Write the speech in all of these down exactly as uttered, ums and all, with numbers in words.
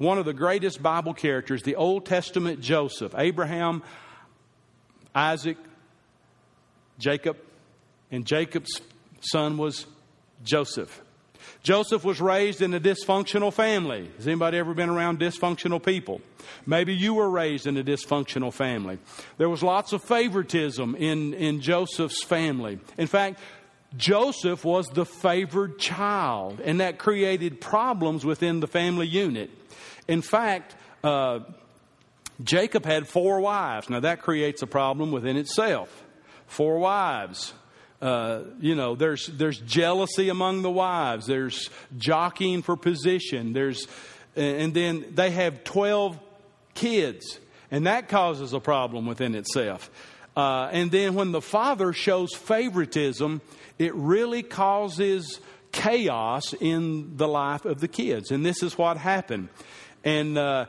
one of the greatest Bible characters, the Old Testament Joseph. Abraham, Isaac, Jacob, and Jacob's son was Joseph. Joseph was raised in a dysfunctional family. Has anybody ever been around dysfunctional people? Maybe you were raised in a dysfunctional family. There was lots of favoritism in, in Joseph's family. In fact, Joseph was the favored child, and that created problems within the family unit. In fact, uh, Jacob had four wives. Now that creates a problem within itself. Four wives. Uh, you know, there's there's jealousy among the wives. There's jockeying for position. There's, and then they have twelve kids, and that causes a problem within itself. Uh, and then when the father shows favoritism, it really causes chaos in the life of the kids. And this is what happened. And uh,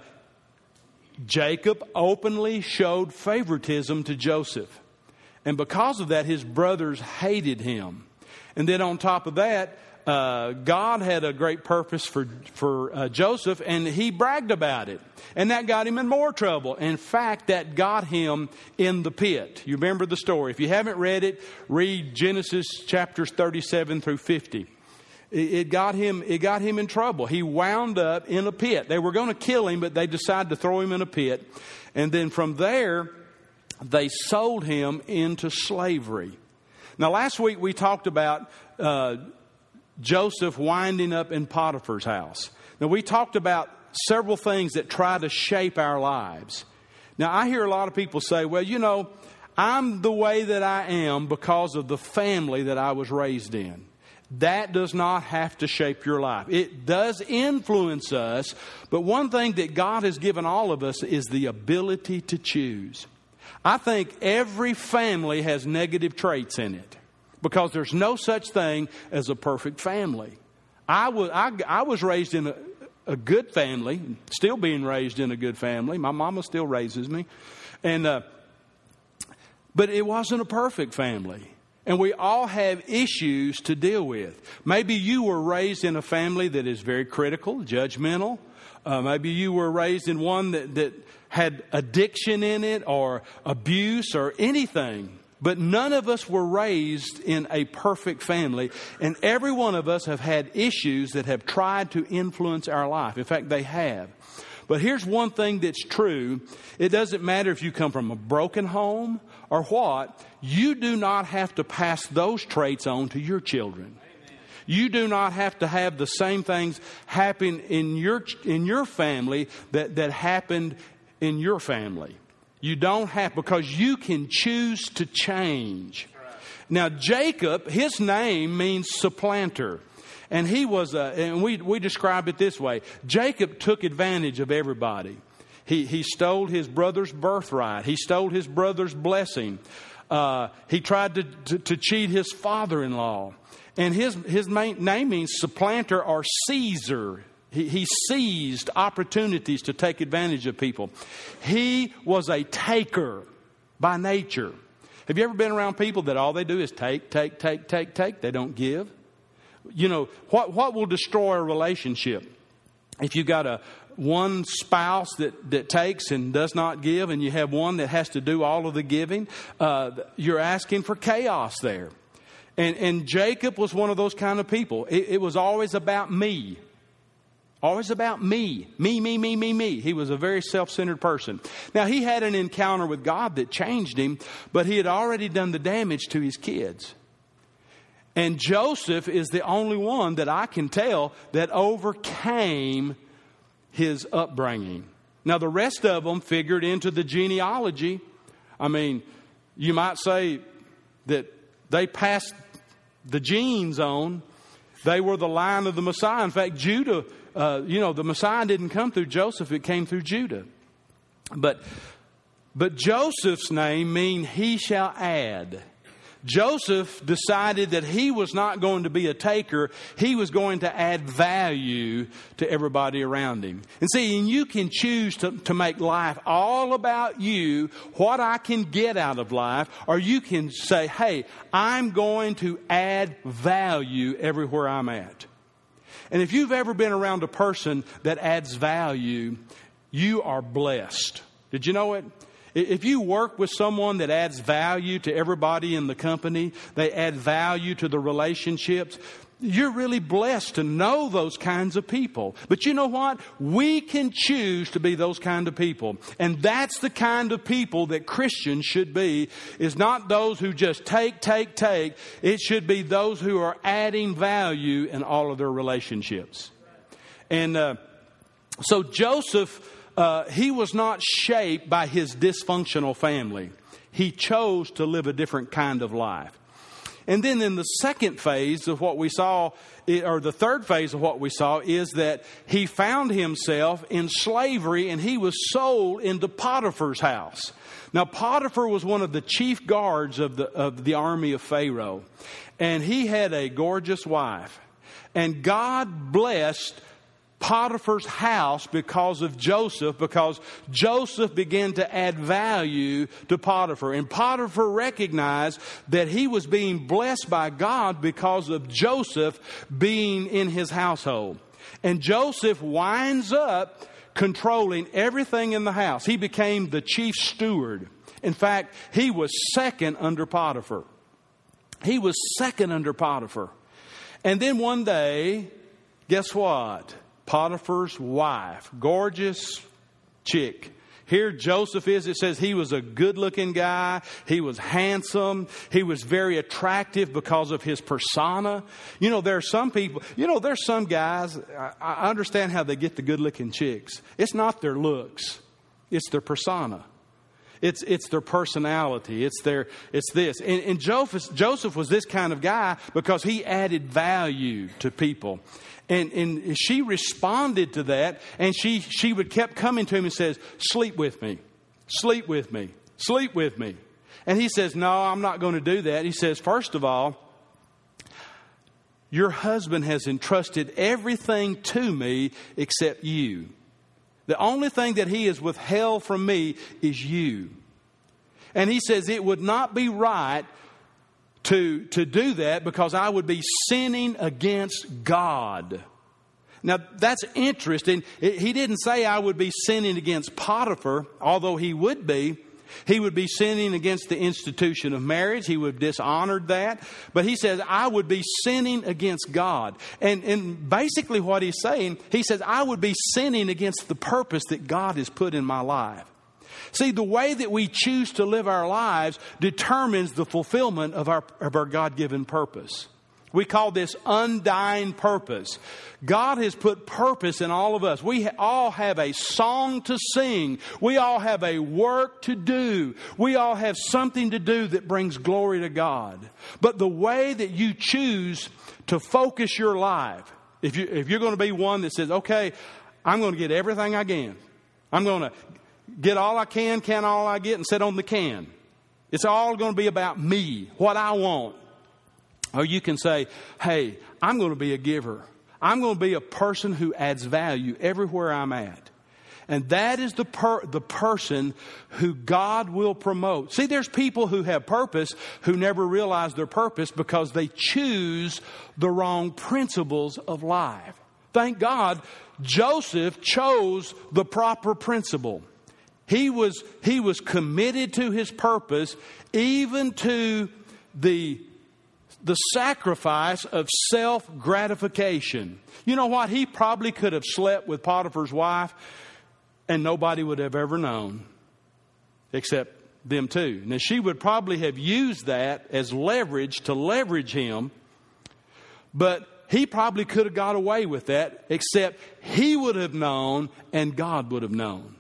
Jacob openly showed favoritism to Joseph. And because of that, his brothers hated him. And then on top of that, uh, God had a great purpose for, for uh, Joseph, and he bragged about it. And that got him in more trouble. In fact, that got him in the pit. You remember the story. If you haven't read it, read Genesis chapters thirty-seven through fifty. It, it got him, it got him in trouble. He wound up in a pit. They were going to kill him, but they decided to throw him in a pit. And then from there, they sold him into slavery. Now, last week we talked about uh, Joseph winding up in Potiphar's house. Now, we talked about several things that try to shape our lives. Now, I hear a lot of people say, well, you know, I'm the way that I am because of the family that I was raised in. That does not have to shape your life. It does influence us, but one thing that God has given all of us is the ability to choose. I think every family has negative traits in it because there's no such thing as a perfect family. I was, I, I was raised in a, a good family, still being raised in a good family. My mama still raises me. and uh, But it wasn't a perfect family. And we all have issues to deal with. Maybe you were raised in a family that is very critical, judgmental. Uh, maybe you were raised in one that, that had addiction in it or abuse or anything. But none of us were raised in a perfect family. And every one of us have had issues that have tried to influence our life. In fact, they have. But here's one thing that's true. It doesn't matter if you come from a broken home or what. You do not have to pass those traits on to your children. You do not have to have the same things happen in your in your family that, that happened in your family. You don't have, because you can choose to change. Now, Jacob, his name means supplanter. And he was, a, and we, we describe it this way. Jacob took advantage of everybody. He, he stole his brother's birthright. He stole his brother's blessing. Uh, he tried to, to, to cheat his father-in-law. And his, his main name means supplanter or seizer. He, he seized opportunities to take advantage of people. He was a taker by nature. Have you ever been around people that all they do is take, take, take, take, take? They don't give. You know, what, what will destroy a relationship? If you've got a one spouse that, that takes and does not give, and you have one that has to do all of the giving, uh, you're asking for chaos there. And, and Jacob was one of those kind of people. It, it was always about me. Always about me. Me, me, me, me, me. He was a very self-centered person. Now, he had an encounter with God that changed him, but he had already done the damage to his kids. And Joseph is the only one that I can tell that overcame his upbringing. Now, the rest of them figured into the genealogy. I mean, you might say that they passed the genes on. They were the line of the Messiah. In fact, Judah, uh, you know, the Messiah didn't come through Joseph. It came through Judah. But, but Joseph's name means he shall add. Joseph decided that he was not going to be a taker. He was going to add value to everybody around him. And see, and you can choose to, to make life all about you, what I can get out of life, or you can say, hey, I'm going to add value everywhere I'm at. And if you've ever been around a person that adds value, you are blessed. Did you know it? If you work with someone that adds value to everybody in the company, they add value to the relationships, you're really blessed to know those kinds of people. But you know what? We can choose to be those kind of people. And that's the kind of people that Christians should be, is not those who just take, take, take. It should be those who are adding value in all of their relationships. And uh, so Joseph, uh, he was not shaped by his dysfunctional family. He chose to live a different kind of life. And then in the second phase of what we saw, or the third phase of what we saw, is that he found himself in slavery and he was sold into Potiphar's house. Now, Potiphar was one of the chief guards of the, of the army of Pharaoh. And he had a gorgeous wife. And God blessed Potiphar's house because of Joseph, because Joseph began to add value to Potiphar. And Potiphar recognized that he was being blessed by God because of Joseph being in his household. And Joseph winds up controlling everything in the house. He became the chief steward. In fact, he was second under Potiphar. He was second under Potiphar. And then one day, guess what? Potiphar's wife, gorgeous chick. Here Joseph is, it says he was a good-looking guy. He was handsome. He was very attractive because of his persona. You know, there are some people, you know, there's some guys, I, I understand how they get the good-looking chicks. It's not their looks. It's their persona. It's it's their personality. It's their it's this. And, and Joseph, Joseph was this kind of guy because he added value to people. And, and she responded to that, and she, she would kept coming to him and says, sleep with me, sleep with me, sleep with me. And he says, no, I'm not going to do that. He says, first of all, your husband has entrusted everything to me except you. The only thing that he has withheld from me is you. And he says it would not be right to, to do that because I would be sinning against God. Now, that's interesting. He didn't say I would be sinning against Potiphar, although he would be. He would be sinning against the institution of marriage. He would have dishonored that. But he says, I would be sinning against God. And, and basically what he's saying, he says, I would be sinning against the purpose that God has put in my life. See, the way that we choose to live our lives determines the fulfillment of our, of our God-given purpose. We call this undying purpose. God has put purpose in all of us. We all have a song to sing. We all have a work to do. We all have something to do that brings glory to God. But the way that you choose to focus your life, if, you, if you're going to be one that says, okay, I'm going to get everything I can. I'm going to get all I can, can all I get, and sit on the can. It's all going to be about me, what I want. Or you can say, hey, I'm going to be a giver. I'm going to be a person who adds value everywhere I'm at. And that is the per- the person who God will promote. See, there's people who have purpose who never realize their purpose because they choose the wrong principles of life. Thank God, Joseph chose the proper principle. He was, he was committed to his purpose, even to the, the sacrifice of self-gratification. You know what? He probably could have slept with Potiphar's wife and nobody would have ever known except them two. Now, she would probably have used that as leverage to leverage him, but he probably could have got away with that, except he would have known and God would have known.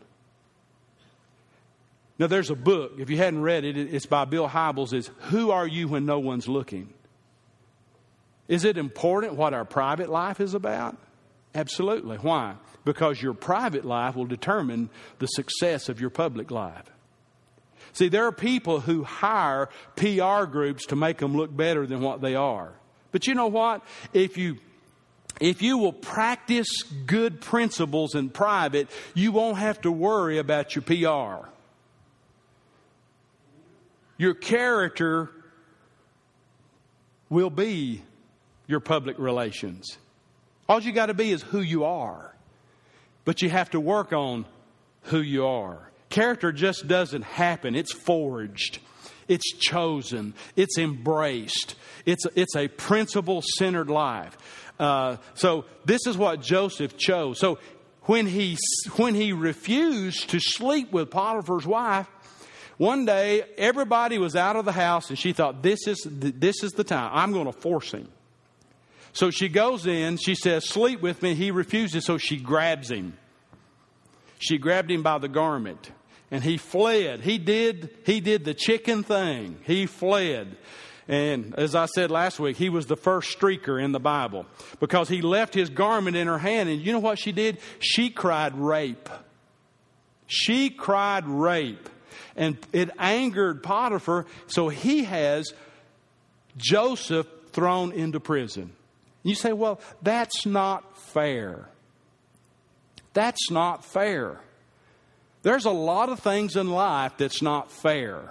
Now, there's a book, if you hadn't read it, it's by Bill Hybels. It's Who Are You When No One's Looking? Is it important what our private life is about? Absolutely. Why? Because your private life will determine the success of your public life. See, there are people who hire P R groups to make them look better than what they are. But you know what? If you if you will practice good principles in private, you won't have to worry about your P R. Your character will be your public relations. All you got to be is who you are. But you have to work on who you are. Character just doesn't happen. It's forged. It's chosen. It's embraced. It's, it's a principle-centered life. Uh, so this is what Joseph chose. So when he, when he refused to sleep with Potiphar's wife, one day everybody was out of the house and she thought, this is, this is the time. I'm going to force him. So she goes in. She says, sleep with me. He refuses. So she grabs him. She grabbed him by the garment. And he fled. He did, he did the chicken thing. He fled. And as I said last week, he was the first streaker in the Bible because he left his garment in her hand. And you know what she did? She cried rape. She cried rape. And it angered Potiphar. So he has Joseph thrown into prison. You say, well, that's not fair. That's not fair. There's a lot of things in life that's not fair.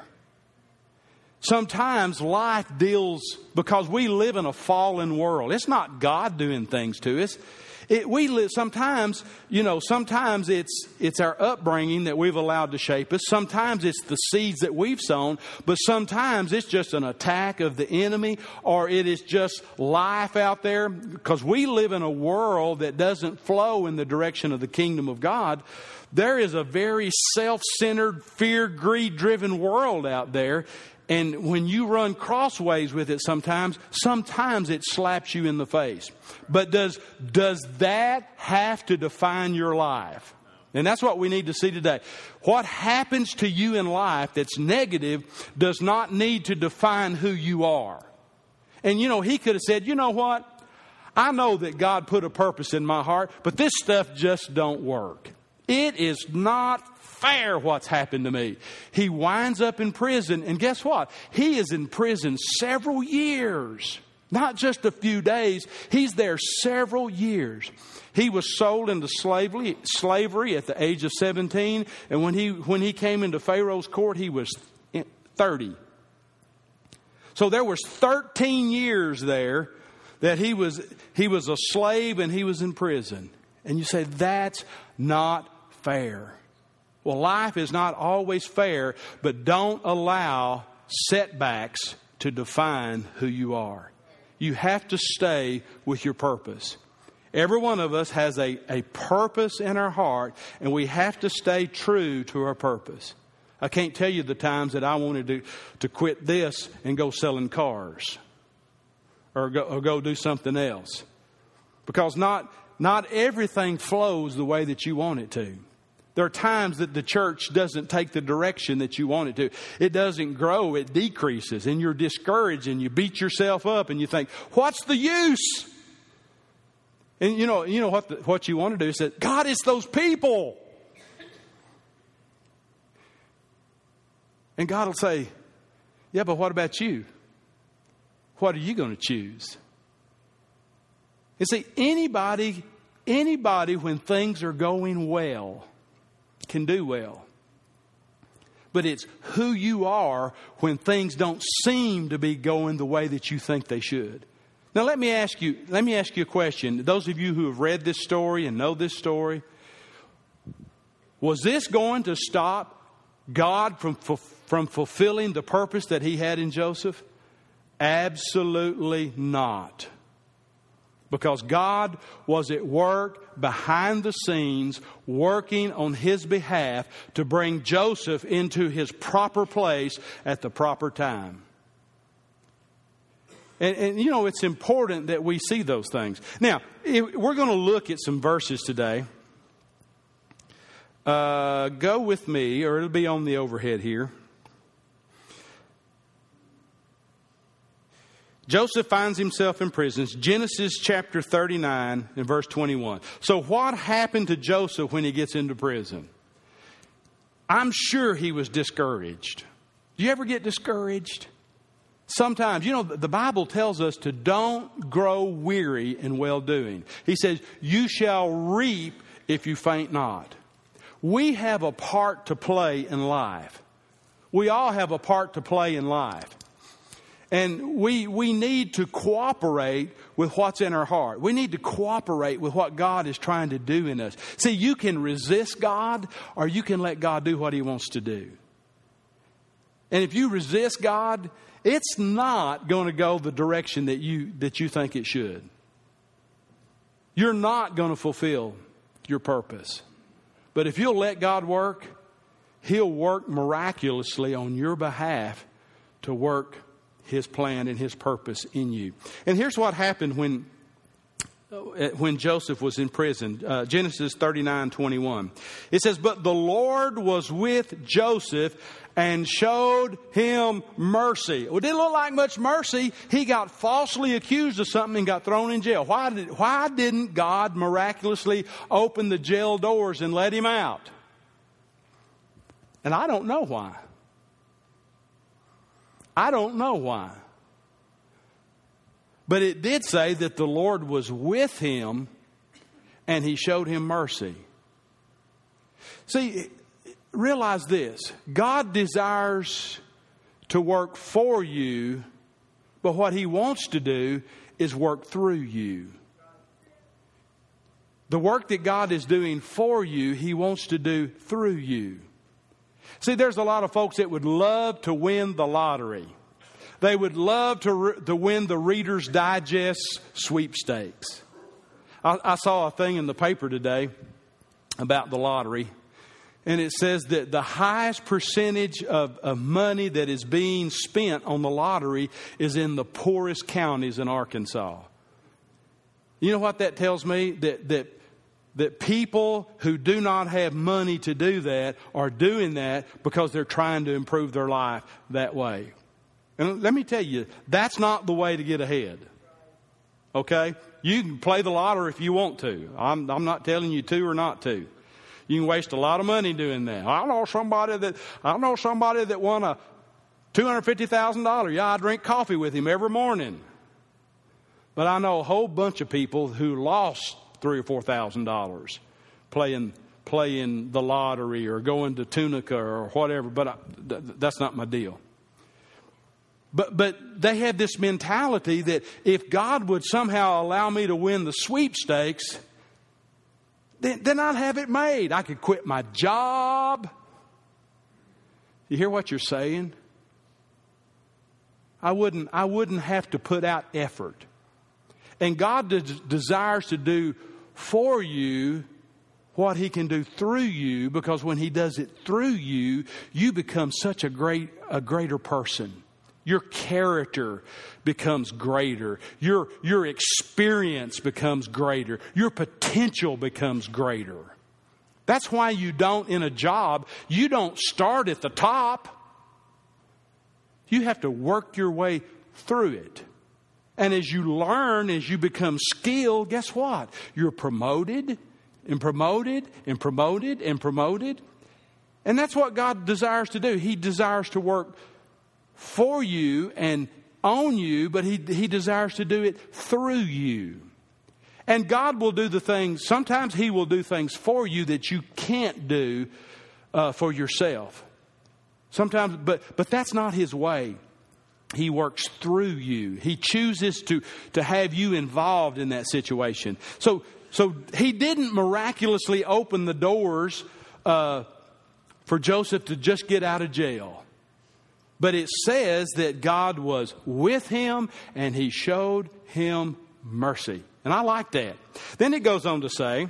Sometimes life deals, because we live in a fallen world. It's not God doing things to us. It, we live, sometimes, you know, sometimes it's it's our upbringing that we've allowed to shape us. Sometimes it's the seeds that we've sown. But sometimes it's just an attack of the enemy, or it is just life out there. Because we live in a world that doesn't flow in the direction of the kingdom of God. There is a very self-centered, fear, greed-driven world out there. And when you run crossways with it sometimes, sometimes it slaps you in the face. But does, does that have to define your life? And that's what we need to see today. What happens to you in life that's negative does not need to define who you are. And you know, he could have said, you know what? I know that God put a purpose in my heart, but this stuff just don't work. It is not fair what's happened to me. He winds up in prison, and guess what? He is in prison several years. Not just a few days. He's there several years. He was sold into slavery, slavery at the age of seventeen, and when he when he came into Pharaoh's court, he was thirty. So there was thirteen years there that he was he was a slave and he was in prison. And you say, that's not fair. Well, life is not always fair, but don't allow setbacks to define who you are. You have to stay with your purpose. Every one of us has a, a purpose in our heart, and we have to stay true to our purpose. I can't tell you the times that I wanted to, to quit this and go selling cars or go, or go do something else. Because not, not everything flows the way that you want it to. There are times that the church doesn't take the direction that you want it to. It doesn't grow, it decreases, and you're discouraged and you beat yourself up and you think, what's the use? And you know, you know what the, what you want to do is say, God, it's those people. And God will say, yeah, but what about you? What are you going to choose? You see, anybody, anybody when things are going well can do well. But it's who you are when things don't seem to be going the way that you think they should. Now let me ask you, let me ask you a question. Those of you who have read this story and know this story, was this going to stop God from, from fulfilling the purpose that He had in Joseph? Absolutely not. Because God was at work behind the scenes, working on His behalf to bring Joseph into his proper place at the proper time. And, and you know, it's important that we see those things. Now, if, we're going to look at some verses today. Uh, go with me, or it'll be on the overhead here. Joseph finds himself in prison. Genesis chapter thirty-nine and verse twenty-one. So what happened to Joseph when he gets into prison? I'm sure he was discouraged. Do you ever get discouraged? Sometimes, you know, the Bible tells us to don't grow weary in well-doing. He says, you shall reap if you faint not. We have a part to play in life. We all have a part to play in life. And we we need to cooperate with what's in our heart. We need to cooperate with what God is trying to do in us. See, you can resist God, or you can let God do what He wants to do. And if you resist God, it's not going to go the direction that you that you think it should. You're not going to fulfill your purpose. But if you'll let God work, He'll work miraculously on your behalf to work His plan and His purpose in you. And here's what happened when when Joseph was in prison. Uh, Genesis thirty-nine twenty-one. It says, "But the Lord was with Joseph and showed him mercy." Well, it didn't look like much mercy. He got falsely accused of something and got thrown in jail. Why did, why didn't God miraculously open the jail doors and let him out? And I don't know why. I don't know why. But it did say that the Lord was with him and He showed him mercy. See, realize this. God desires to work for you, but what He wants to do is work through you. The work that God is doing for you, He wants to do through you. See, there's a lot of folks that would love to win the lottery. They would love to, re- to win the Reader's Digest sweepstakes. I, I saw a thing in the paper today about the lottery. And it says that the highest percentage of, of money that is being spent on the lottery is in the poorest counties in Arkansas. You know what that tells me? That that that people who do not have money to do that are doing that because they're trying to improve their life that way. And let me tell you, that's not the way to get ahead. Okay? You can play the lottery if you want to. I'm, I'm not telling you to or not to. You can waste a lot of money doing that. I know somebody that I know somebody that won a two hundred fifty thousand dollars. Yeah, I drink coffee with him every morning. But I know a whole bunch of people who lost three or four thousand dollars playing playing the lottery or going to Tunica or whatever. But I, th- that's not my deal. But but they had this mentality that if God would somehow allow me to win the sweepstakes, then, then I'd have it made. I could quit my job. You hear what you're saying? I wouldn't I wouldn't have to put out effort. And God des- desires to do for you what He can do through you, because when He does it through you, you become such a great a greater person. Your character becomes greater. Your, your experience becomes greater. Your potential becomes greater. That's why you don't, in a job, you don't start at the top. You have to work your way through it. And as you learn, as you become skilled, guess what? You're promoted and promoted and promoted and promoted. And that's what God desires to do. He desires to work for you and on you, but he, he desires to do it through you. And God will do the things, sometimes He will do things for you that you can't do uh, for yourself. Sometimes, but but that's not His way. He works through you. He chooses to, to have you involved in that situation. So, so He didn't miraculously open the doors uh, for Joseph to just get out of jail. But it says that God was with him and He showed him mercy. And I like that. Then it goes on to say,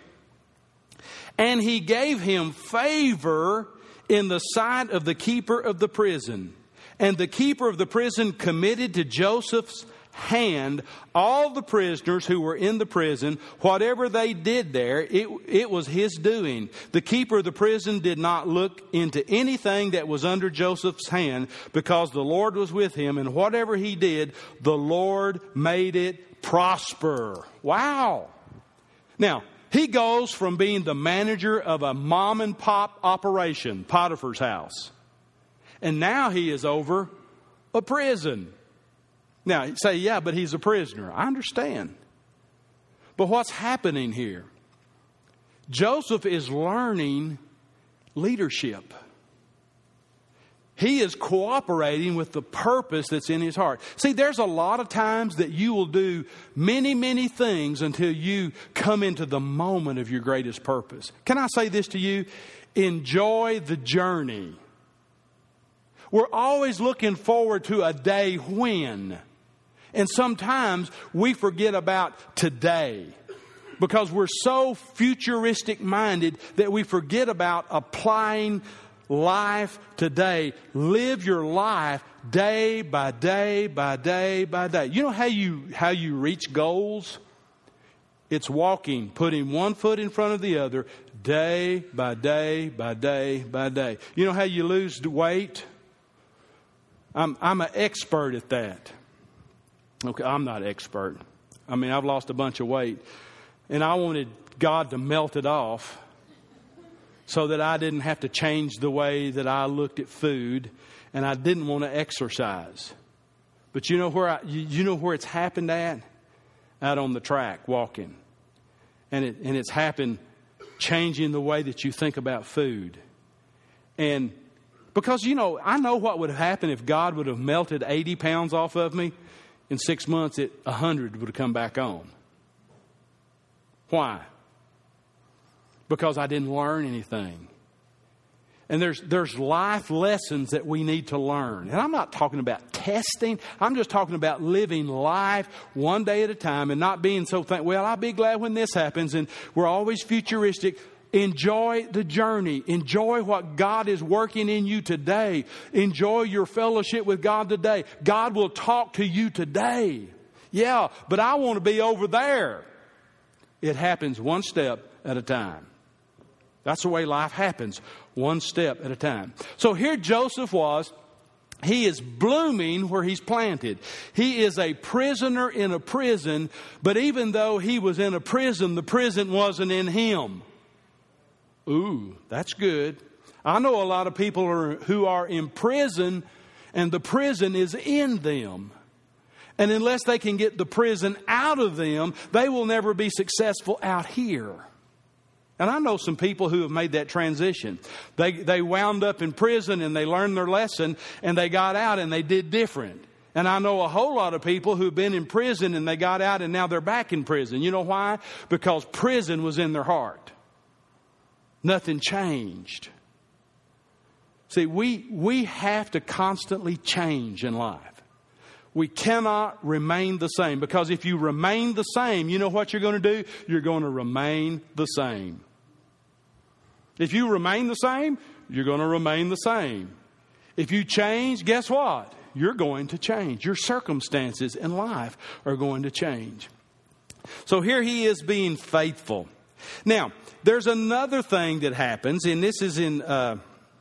and He gave him favor in the sight of the keeper of the prison. And the keeper of the prison committed to Joseph's hand all the prisoners who were in the prison. Whatever they did there, it, it was his doing. The keeper of the prison did not look into anything that was under Joseph's hand, because the Lord was with him, and whatever he did, the Lord made it prosper. Wow. Now, he goes from being the manager of a mom and pop operation, Potiphar's house, and now he is over a prison. Now, you say, yeah, but he's a prisoner. I understand. But what's happening here? Joseph is learning leadership. He is cooperating with the purpose that's in his heart. See, there's a lot of times that you will do many, many things until you come into the moment of your greatest purpose. Can I say this to you? Enjoy the journey. We're always looking forward to a day when. And sometimes we forget about today because we're so futuristic minded that we forget about applying life today. Live your life day by day by day by day. You know how you how you reach goals? It's walking, putting one foot in front of the other, day by day by day by day. You know how you lose weight? I'm I'm an expert at that. Okay, I'm not expert. I mean, I've lost a bunch of weight, and I wanted God to melt it off so that I didn't have to change the way that I looked at food, and I didn't want to exercise. But you know where I, you, you know where it's happened at? Out on the track, walking. And it and it's happened changing the way that you think about food. And because, you know, I know what would have happened if God would have melted eighty pounds off of me. In six months, it one hundred would have come back on. Why? Because I didn't learn anything. And there's there's life lessons that we need to learn. And I'm not talking about testing. I'm just talking about living life one day at a time and not being so think, well, I'll be glad when this happens. And we're always futuristic. Enjoy the journey. Enjoy what God is working in you today. Enjoy your fellowship with God today. God will talk to you today. Yeah, but I want to be over there. It happens one step at a time. That's the way life happens, one step at a time. So here Joseph was. He is blooming where he's planted. He is a prisoner in a prison, but even though he was in a prison, the prison wasn't in him. Ooh, that's good. I know a lot of people are, who are in prison, and the prison is in them. And unless they can get the prison out of them, they will never be successful out here. And I know some people who have made that transition. They they wound up in prison and they learned their lesson and they got out and they did different. And I know a whole lot of people who've been in prison and they got out and now they're back in prison. You know why? Because prison was in their heart. Nothing changed. See, we we have to constantly change in life. We cannot remain the same, because if you remain the same, you know what you're going to do? You're going to remain the same. If you remain the same, you're going to remain the same. If you change, guess what? You're going to change. Your circumstances in life are going to change. So here he is being faithful. Now, there's another thing that happens, and this is in uh,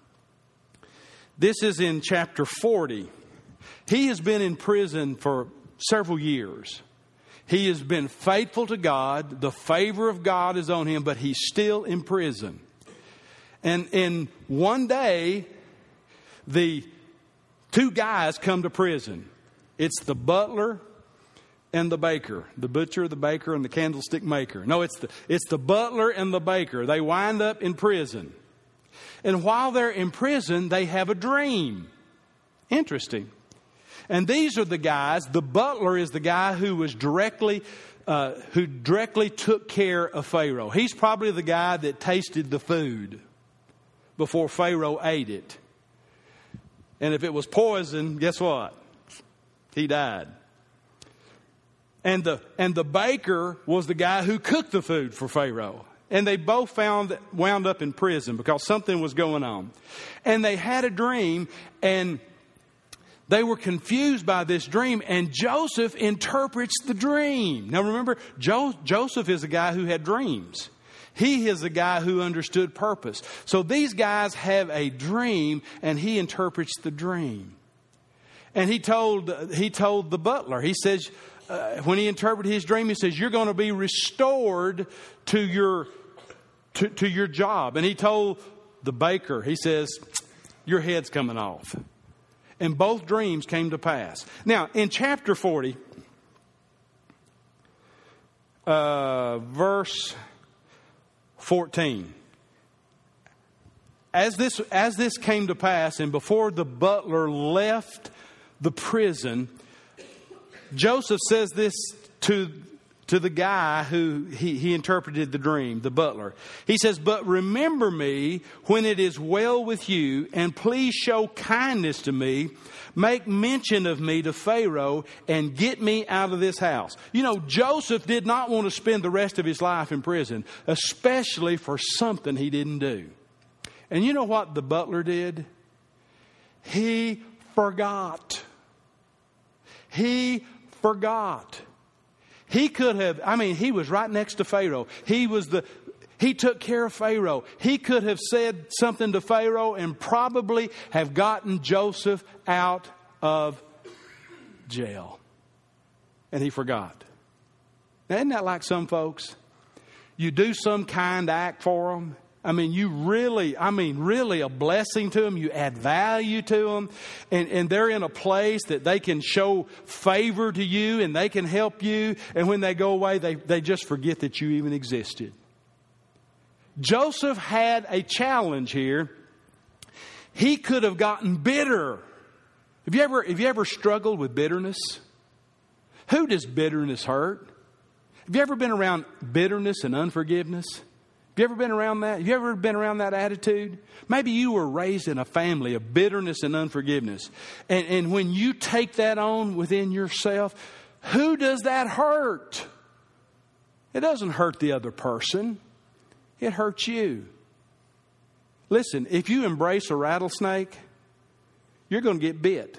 this is in chapter forty. He has been in prison for several years. He has been faithful to God. The favor of God is on him, but he's still in prison. And and one day, the two guys come to prison. It's the butler and the baker, the butcher, the baker, and the candlestick maker. No, it's the it's the butler and the baker. They wind up in prison. And while they're in prison, they have a dream. Interesting. And these are the guys. The butler is the guy who was directly, uh, who directly took care of Pharaoh. He's probably the guy that tasted the food before Pharaoh ate it. And if it was poison, guess what? He died. And the and the baker was the guy who cooked the food for Pharaoh. And they both found wound up in prison because something was going on. And they had a dream, and they were confused by this dream, and Joseph interprets the dream. Now remember, jo- Joseph is a guy who had dreams. He is a guy who understood purpose. So these guys have a dream, and he interprets the dream. And he told he told the butler, he says, uh, when he interpreted his dream, he says, you're going to be restored to your to, to your job. And he told the baker, he says, your head's coming off. And both dreams came to pass. Now, in chapter forty, uh, verse fourteen, as this, as this came to pass, and before the butler left the prison, Joseph says this to, to the guy who he, he interpreted the dream, the butler. He says, "But remember me when it is well with you, and please show kindness to me. Make mention of me to Pharaoh and get me out of this house." You know, Joseph did not want to spend the rest of his life in prison, especially for something he didn't do. And you know what the butler did? He forgot. He forgot. He could have, I mean, he was right next to Pharaoh. He was the, he took care of Pharaoh. He could have said something to Pharaoh and probably have gotten Joseph out of jail. And he forgot. Now, isn't that like some folks? You do some kind act for them. I mean, you really, I mean, really a blessing to them. You add value to them. And, and they're in a place that they can show favor to you and they can help you. And when they go away, they, they just forget that you even existed. Joseph had a challenge here. He could have gotten bitter. Have you ever, have you ever struggled with bitterness? Who does bitterness hurt? Have you ever been around bitterness and unforgiveness? Have you ever been around that? Have you ever been around that attitude? Maybe you were raised in a family of bitterness and unforgiveness. And, and when you take that on within yourself, who does that hurt? It doesn't hurt the other person. It hurts you. Listen, if you embrace a rattlesnake, you're going to get bit.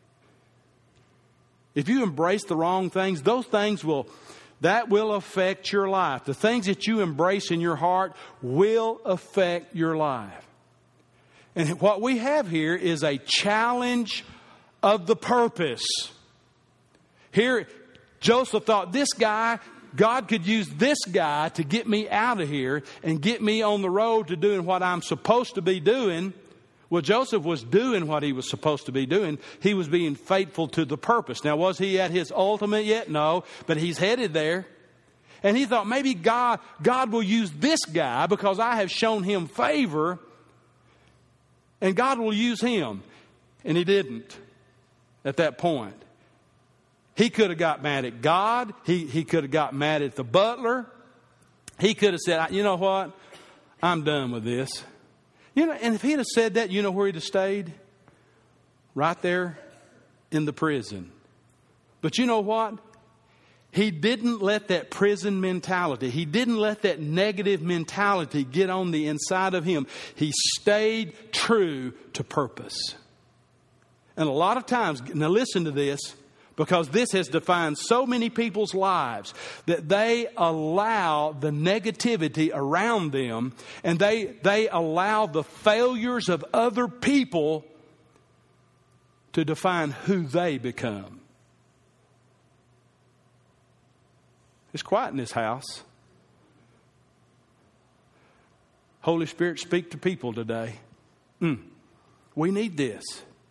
If you embrace the wrong things, those things will... that will affect your life. The things that you embrace in your heart will affect your life. And what we have here is a challenge of the purpose. Here, Joseph thought, this guy, God could use this guy to get me out of here and get me on the road to doing what I'm supposed to be doing. Well, Joseph was doing what he was supposed to be doing. He was being faithful to the purpose. Now, was he at his ultimate yet? No, but he's headed there. And he thought maybe God, God will use this guy because I have shown him favor, and God will use him. And he didn't at that point. He could have got mad at God. He, he could have got mad at the butler. He could have said, you know what? I'm done with this. You know, and if he'd have said that, you know where he'd have stayed? Right there in the prison. But you know what? He didn't let that prison mentality, he didn't let that negative mentality get on the inside of him. He stayed true to purpose. And a lot of times, now listen to this, because this has defined so many people's lives, that they allow the negativity around them, and they, they allow the failures of other people to define who they become. It's quiet in this house. Holy Spirit, speak to people today. Mm, we need this.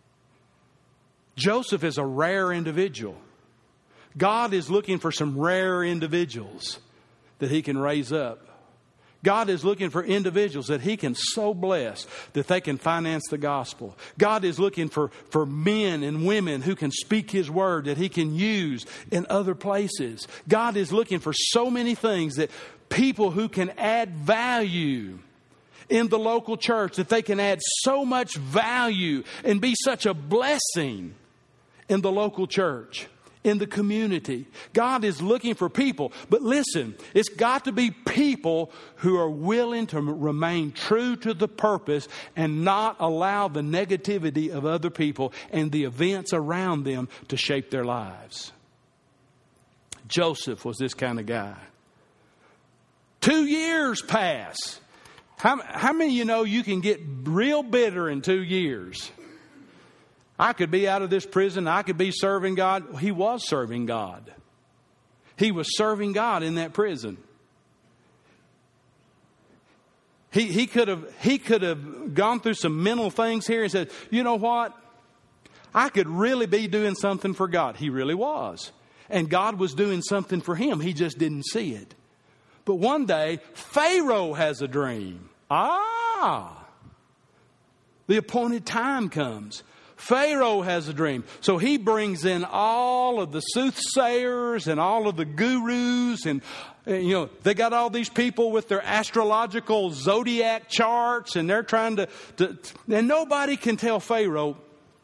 Joseph is a rare individual. God is looking for some rare individuals that he can raise up. God is looking for individuals that he can so bless that they can finance the gospel. God is looking for, for men and women who can speak his word that he can use in other places. God is looking for so many things, that people who can add value in the local church, that they can add so much value and be such a blessing in the local church, in the community. God is looking for people. But listen, it's got to be people who are willing to remain true to the purpose and not allow the negativity of other people and the events around them to shape their lives. Joseph was this kind of guy. Two years pass. How, how many of you know you can get real bitter in two years? I could be out of this prison. I could be serving God. He was serving God. He was serving God in that prison. He, he could have, he could have gone through some mental things here and said, you know what? I could really be doing something for God. He really was. And God was doing something for him. He just didn't see it. But one day, Pharaoh has a dream. Ah! The appointed time comes. Pharaoh has a dream. So he brings in all of the soothsayers and all of the gurus. And, you know, they got all these people with their astrological zodiac charts. And they're trying to, to... And nobody can tell Pharaoh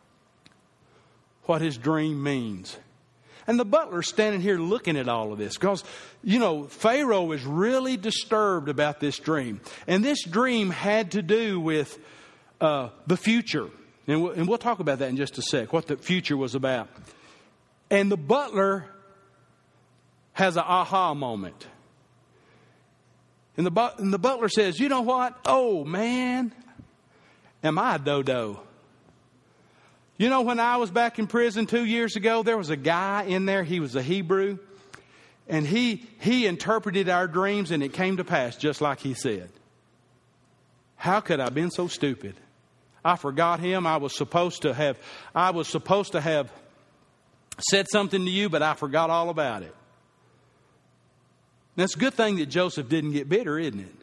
what his dream means. And the butler's standing here looking at all of this because, you know, Pharaoh is really disturbed about this dream. And this dream had to do with uh, the future. And we'll, and we'll talk about that in just a sec, what the future was about. And the butler has an aha moment. And the, but, and the butler says, you know what? Oh, man, am I a dodo? You know, when I was back in prison two years ago, there was a guy in there. He was a Hebrew. And he, he interpreted our dreams, and it came to pass just like he said. How could I have been so stupid? I forgot him. I was supposed to have, I was supposed to have said something to you, but I forgot all about it. That's a good thing that Joseph didn't get bitter, isn't it?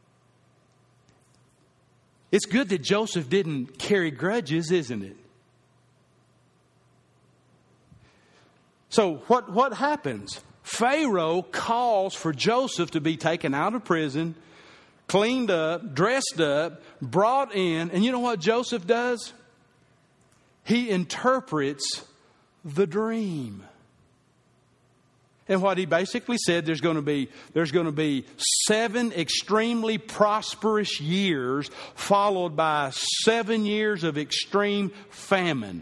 It's good that Joseph didn't carry grudges, isn't it? So what, what happens? Pharaoh calls for Joseph to be taken out of prison, cleaned up, dressed up, brought in. And you know what Joseph does? He interprets the dream. And what he basically said, there's going to be, there's going to be seven extremely prosperous years followed by seven years of extreme famine.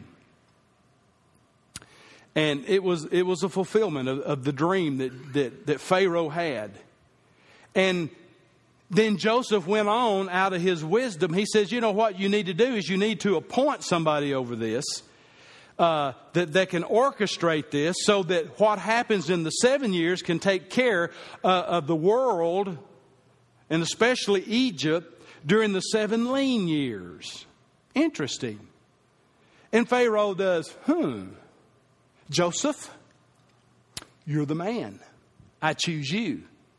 And it was, it was a fulfillment of, of the dream that, that, that Pharaoh had. And then Joseph went on out of his wisdom. He says, you know what you need to do is you need to appoint somebody over this uh, that, that can orchestrate this so that what happens in the seven years can take care uh, of the world and especially Egypt during the seven lean years. Interesting. And Pharaoh does, hmm, Joseph, you're the man. I choose you.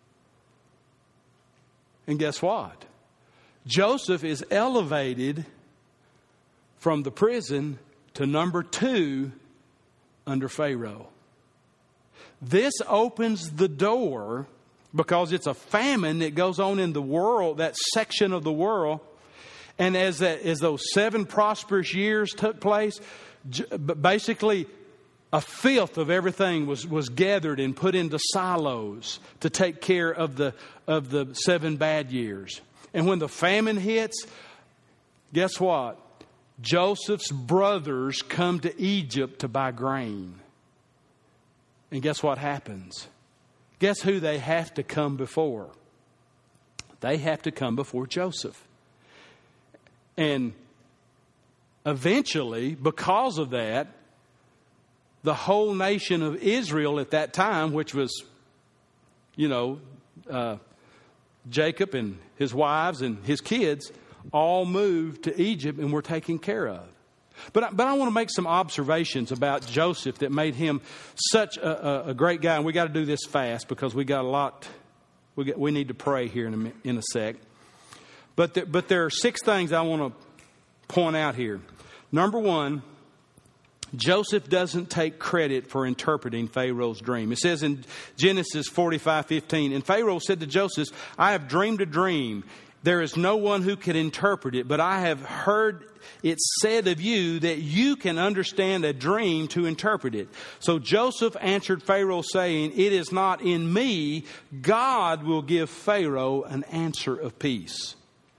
And guess what? Joseph is elevated from the prison to number two under Pharaoh. This opens the door because it's a famine that goes on in the world, that section of the world. And as that, as those seven prosperous years took place, basically a fifth of everything was, was gathered and put into silos to take care of the of the seven bad years. And when the famine hits, guess what? Joseph's brothers come to Egypt to buy grain. And guess what happens? Guess who they have to come before? They have to come before Joseph. And eventually, because of that, the whole nation of Israel at that time, which was, you know, uh, Jacob and his wives and his kids, all moved to Egypt and were taken care of. But, but I want to make some observations about Joseph that made him such a, a, a great guy. And we got to do this fast because we got a lot. We got, we need to pray here in a, in a sec. But there, but there are six things I want to point out here. Number one, Joseph doesn't take credit for interpreting Pharaoh's dream. It says in Genesis forty-five fifteen, and Pharaoh said to Joseph, I have dreamed a dream. There is no one who can interpret it, but I have heard it said of you that you can understand a dream to interpret it. So Joseph answered Pharaoh, saying, it is not in me. God will give Pharaoh an answer of peace.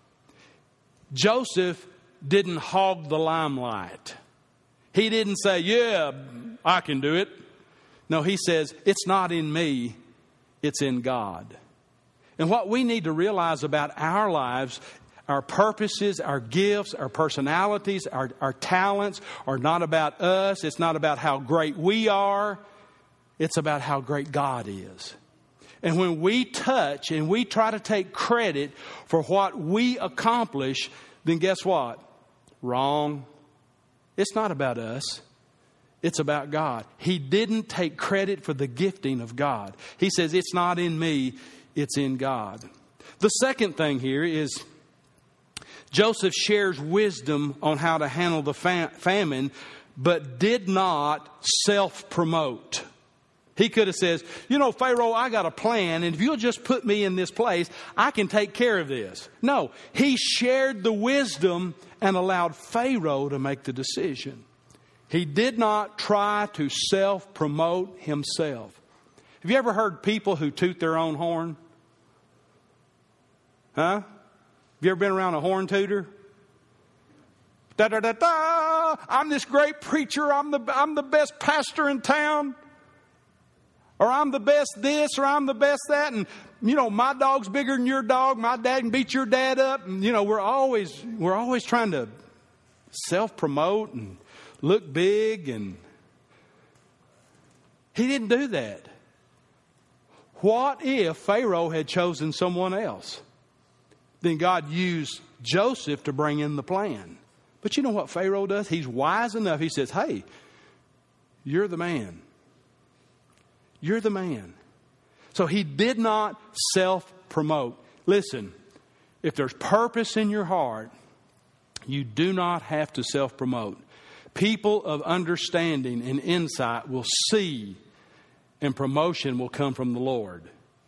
Joseph didn't hog the limelight. He didn't say, yeah, I can do it. No, he says, it's not in me, it's in God. And what we need to realize about our lives, our purposes, our gifts, our personalities, our, our talents are not about us. It's not about how great we are. It's about how great God is. And when we touch and we try to take credit for what we accomplish, then guess what? Wrong. It's not about us. It's about God. He didn't take credit for the gifting of God. He says, it's not in me, it's in God. The second thing here is Joseph shares wisdom on how to handle the fam- famine, but did not self-promote. He could have said, you know, Pharaoh, I got a plan, and if you'll just put me in this place, I can take care of this. No, he shared the wisdom and allowed Pharaoh to make the decision. He did not try to self-promote himself. Have you ever heard people who toot their own horn? Huh? Have you ever been around a horn tooter? Da da da da! I'm this great preacher. I'm the I'm the best pastor in town. Or I'm the best this, or I'm the best that, and you know my dog's bigger than your dog. My dad can beat your dad up, and you know we're always we're always trying to self-promote and look big. And he didn't do that. What if Pharaoh had chosen someone else? Then God used Joseph to bring in the plan. But you know what Pharaoh does? He's wise enough. He says, "Hey, you're the man." You're the man. So he did not self-promote. Listen, if there's purpose in your heart, you do not have to self-promote. People of understanding and insight will see, and promotion will come from the Lord.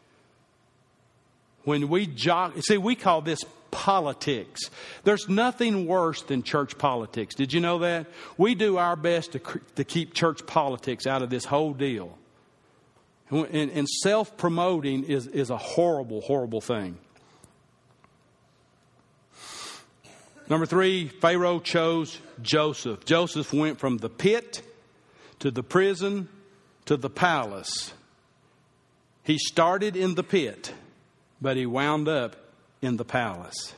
When we jog, see, we call this politics. There's nothing worse than church politics. Did you know that? We do our best to, to keep church politics out of this whole deal. And, and self-promoting is, is a horrible, horrible thing. Number three, Pharaoh chose Joseph. Joseph went from the pit to the prison to the palace. He started in the pit, but he wound up in the palace.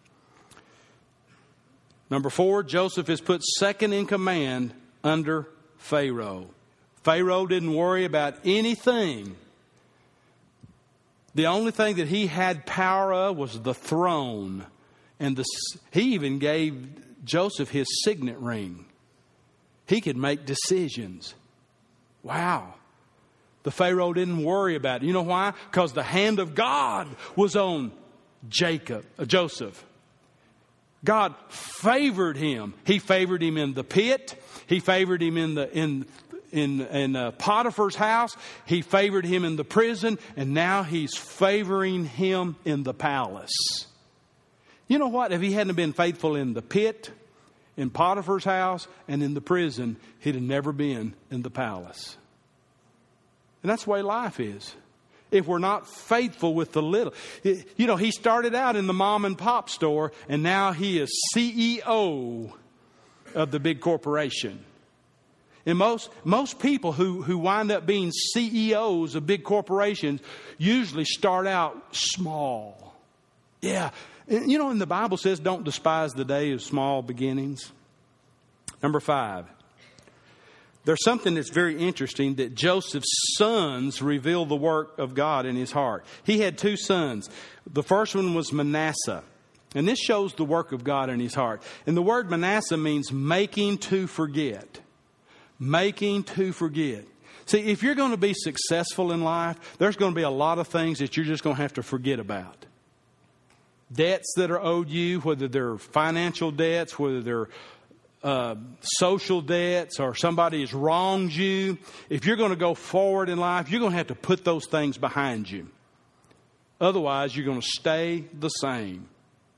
Number four, Joseph is put second in command under Pharaoh. Pharaoh didn't worry about anything. The only thing that he had power of was the throne. And the, he even gave Joseph his signet ring. He could make decisions. Wow. The Pharaoh didn't worry about it. You know why? Because the hand of God was on Jacob, uh, Joseph. God favored him. He favored him in the pit. He favored him in the in in in uh, Potiphar's house. He favored him in the prison, and now he's favoring him in the palace. You know what? If he hadn't been faithful in the pit, in Potiphar's house, and in the prison, he'd have never been in the palace. And that's the way life is. If we're not faithful with the little. You know, he started out in the mom and pop store, and now he is C E O of the big corporation. And most most people who, who wind up being C E Os of big corporations usually start out small. Yeah. You know, and the Bible says don't despise the day of small beginnings. Number five. There's something that's very interesting that Joseph's sons reveal the work of God in his heart. He had two sons. The first one was Manasseh. And this shows the work of God in his heart. And the word Manasseh means making to forget. Making to forget. See, if you're going to be successful in life, there's going to be a lot of things that you're just going to have to forget about. Debts that are owed you, whether they're financial debts, whether they're uh, social debts, or somebody has wronged you. If you're going to go forward in life, you're going to have to put those things behind you. Otherwise, you're going to stay the same.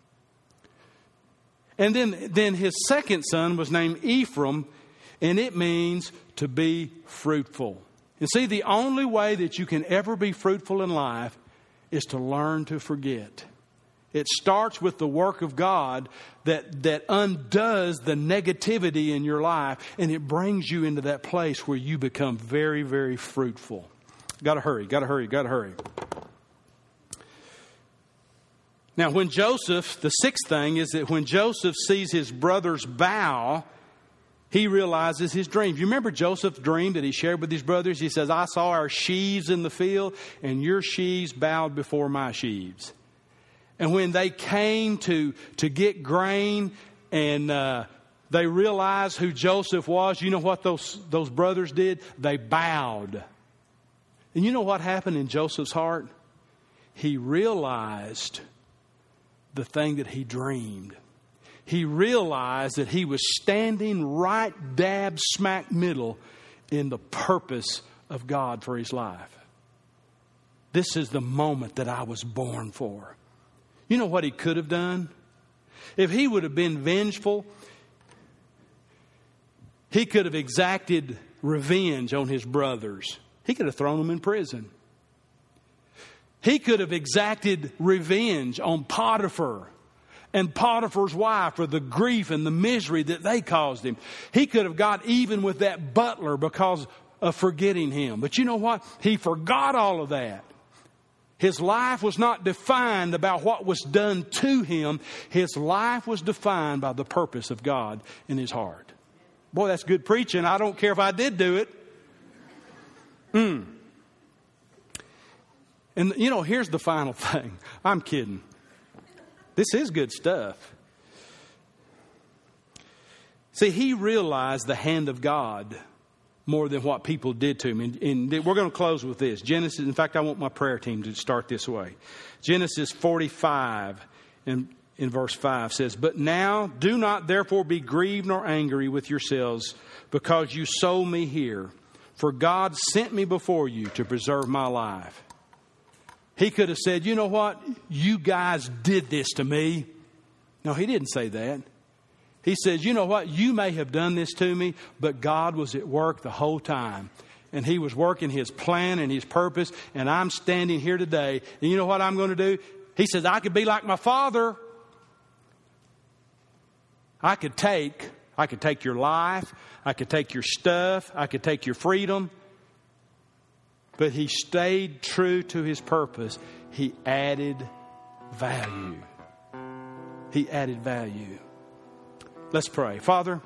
And then, then his second son was named Ephraim, and it means to be fruitful. And see, the only way that you can ever be fruitful in life is to learn to forget. It starts with the work of God that, that undoes the negativity in your life, and it brings you into that place where you become very, very fruitful. Got to hurry, got to hurry, got to hurry. Now, when Joseph, the sixth thing is that when Joseph sees his brothers bow, he realizes his dream. You remember Joseph's dream that he shared with his brothers? He says, I saw our sheaves in the field, and your sheaves bowed before my sheaves. And when they came to, to get grain and uh, they realized who Joseph was, you know what those, those brothers did? They bowed. And you know what happened in Joseph's heart? He realized the thing that he dreamed. he realized that he was standing right dab smack middle in the purpose of God for his life. This is the moment that I was born for. You know what he could have done? If he would have been vengeful, he could have exacted revenge on his brothers. He could have thrown them in prison. He could have exacted revenge on Potiphar and Potiphar's wife for the grief and the misery that they caused him. He could have got even with that butler because of forgetting him. But you know what? He forgot all of that. His life was not defined about what was done to him. His life was defined by the purpose of God in his heart. Boy, that's good preaching. I don't care if I did do it. Mm. And, you know, here's the final thing. I'm kidding. This is good stuff. See, he realized the hand of God more than what people did to him. And, and we're going to close with this. Genesis, in fact, I want my prayer team to start this way. Genesis forty-five in, in verse five says, "But now do not therefore be grieved nor angry with yourselves because you sold me here. For God sent me before you to preserve my life." He could have said, you know what? You guys did this to me. No, he didn't say that. He says, you know what? You may have done this to me, but God was at work the whole time. And he was working his plan and his purpose. And I'm standing here today. And you know what I'm going to do? He says, I could be like my father. I could take, I could take your life. I could take your stuff. I could take your freedom. But he stayed true to his purpose. He added value. He added value. Let's pray. Father,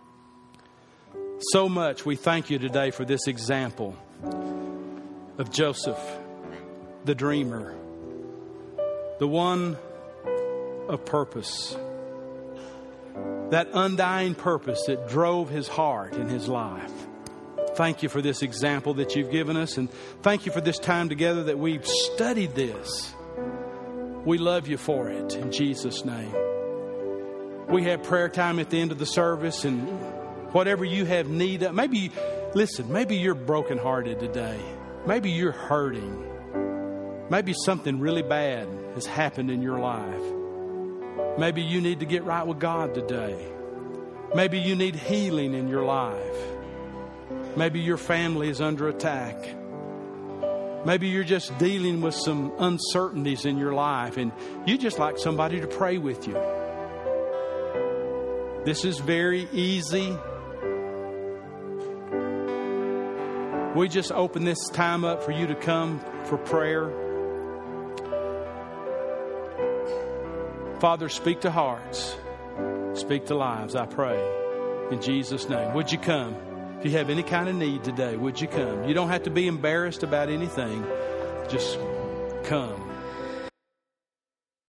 so much we thank you today for this example of Joseph, the dreamer, the one of purpose, that undying purpose that drove his heart and his life. Thank you for this example that you've given us, and thank you for this time together that we've studied this. We love you for it in Jesus' name. We have prayer time at the end of the service, and whatever you have need of, maybe, listen, maybe you're brokenhearted today. Maybe you're hurting. Maybe something really bad has happened in your life. Maybe you need to get right with God today. Maybe you need healing in your life. Maybe your family is under attack. Maybe you're just dealing with some uncertainties in your life and you just like somebody to pray with you. This is very easy. We just open this time up for you to come for prayer. Father, speak to hearts. Speak to lives, I pray. In Jesus' name. Would you come? If you have any kind of need today, would you come? You don't have to be embarrassed about anything. Just come.